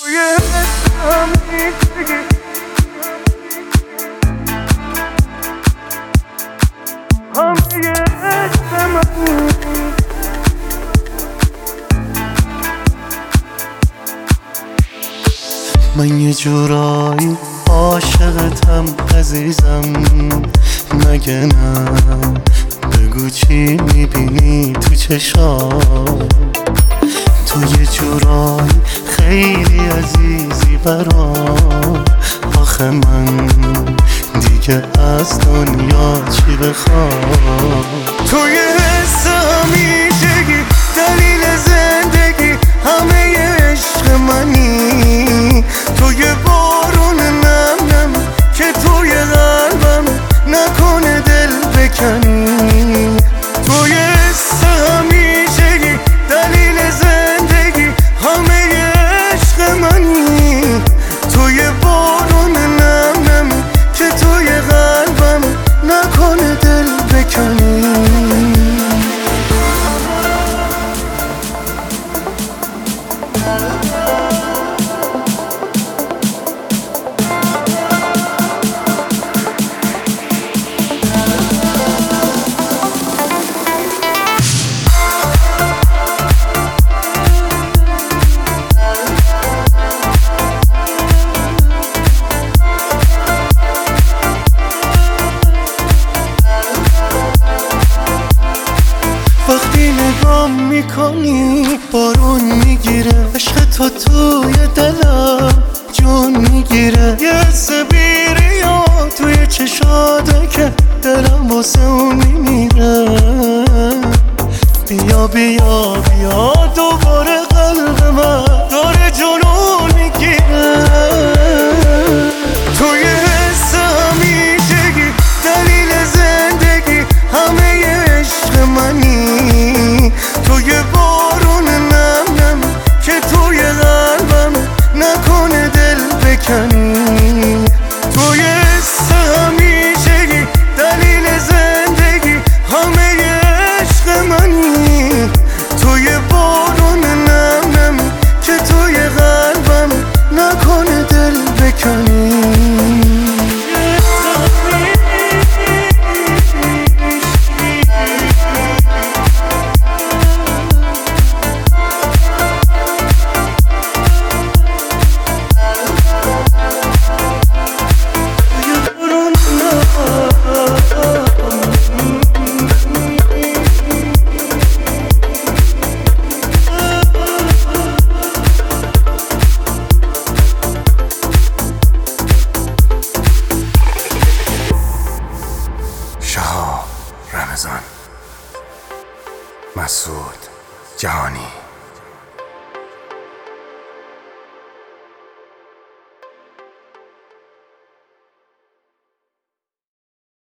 من یه جورایی عاشقتم عزیزم، مگه نه؟ بگو چی میبینی تو چشام؟ تو یه جورایی خیلی عزیزی برام. آخه من دیگه از دنیا چی بخوام؟ تو یه حس همیشگی، دلیل زندگی، همه عشق منی. تو یه بارون نم نم که توی قلبم، نکنه دل بکنی. تو یه حس همیشگی، دلیل زندگی، همه عشق منی. تو یه بارون نم نم که توی قلبم، نکنه دل بکنی. وقتی نگام میکنی بارون میگیره، عشق تو توی دلم جون میگیره. یه حس بیریا توی چشاته که دلم واسه اون میمیره. بیا بیا بیا دوباره قلب من داره جنون میگیره. تو یه حس همیشگی، دلیل زندگی، همه عشق منی. تو یه بارون نم نم که توی قلبم، نکنه دل بکنی. تو یه حس همیشگی، دلیل زندگی، همه عشق منی. تو یه بارون نم نم که توی قلبم، نکنه دل بکنی. شهاب رمضان، مسعود جهانی.